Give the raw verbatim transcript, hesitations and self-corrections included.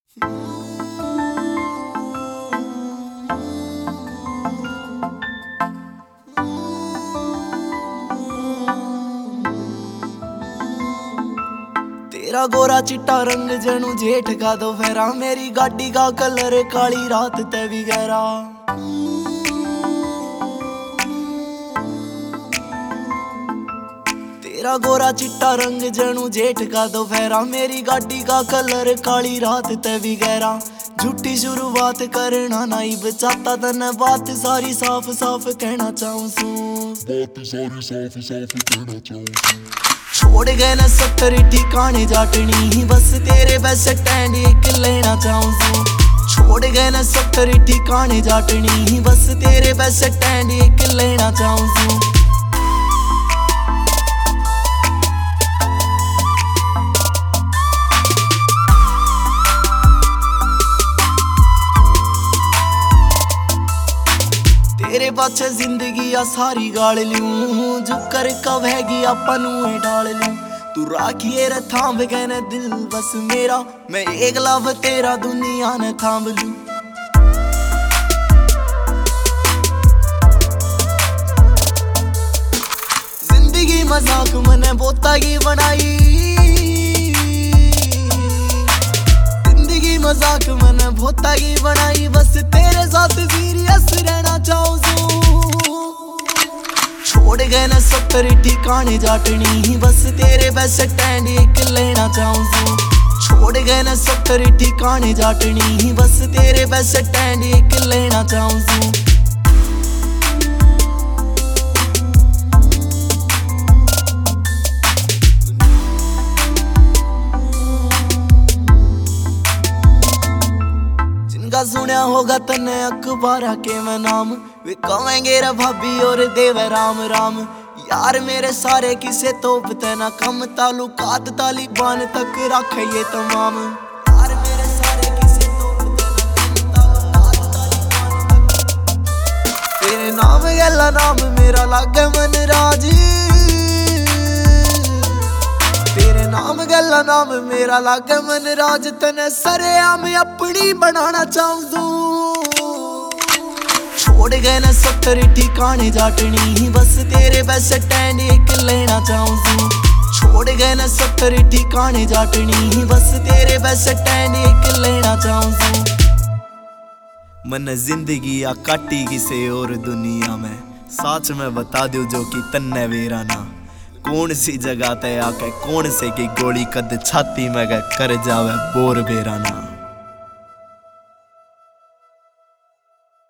तेरा गोरा चिट्टा रंग जनू जेठ का दोपहरा, मेरी गाड़ी का कलर काली रात ते भी गहरा। तेरा गोरा चिट्टा रंग जनू जेठ का दोपहरा, मेरी गाड़ी का कलर काली रात ते भी गहरा। झूठी शुरुआत करना नहीं बचाता तने, बात सारी साफ साफ कहना चाहूं सू, बात सारी साफ साफ कहना चाहूं। छोड़ गए न सत्तर ठिकाने जाटनी, बस तेरे बस स्टैंड एक लेना चाहूं सू। छोड़ गए न सत्तर ठिकाने जाटनी, बस तेरे बस स्टैंड एक लेना चाहूं सू। तेरे पाछे जिंदगी आ सारी गाल लूं, जो कर कवेगी आपनू डाल लूं। तू राखिए रे थांब गए न दिल बस मेरा, मैं एक लव तेरा दुनिया ने थांब लूं। जिंदगी मजाक मने बोता की बनाई, जिंदगी मजाक मने बोता की बनाई, बस तेरे साथ सीरियस रहना चाहूं। छोड़ गए न सत्तर ठिकाने जाटनी, बस तेरे बस स्टैंड एक लेना चाहूं। छोड़ गए न सत्तर ठिकाने जाटनी, बस तेरे बस स्टैंड एक लेना चाहूं। जिनका सुनया होगा तन्ने अखबारा के मैं नाम, वे कहेंगे रे भाभी और देव राम राम। यार मेरे सारे किसे तोपते ना कम, तालुकात तालिबान तक रखे ये तमाम। यार मेरे सारे किसे तोपते ना कम, तालुकात तालिबान तक। तेरे नाम गला नाम मेरा लागे मन राज, तेरे नाम गला नाम मेरा लागे मन राज। तने सरेआम अपनी बनाना चाहूं। छोड़ गए न सत्तर ठिकाने जाटनी, बस तेरे बस स्टैंड एक लेना चाहूं। छोड़ गए न सत्तर ठिकाने जाटनी, बस तेरे बस स्टैंड एक लेना चाहूं। मन जिंदगी आ काटी किसे और दुनिया में, साच में बता दो जो कि तन्ने वेरा ना। कौन सी जगह ते आके कौन से की गोली कद छाती में कर जावे बोर बेराना।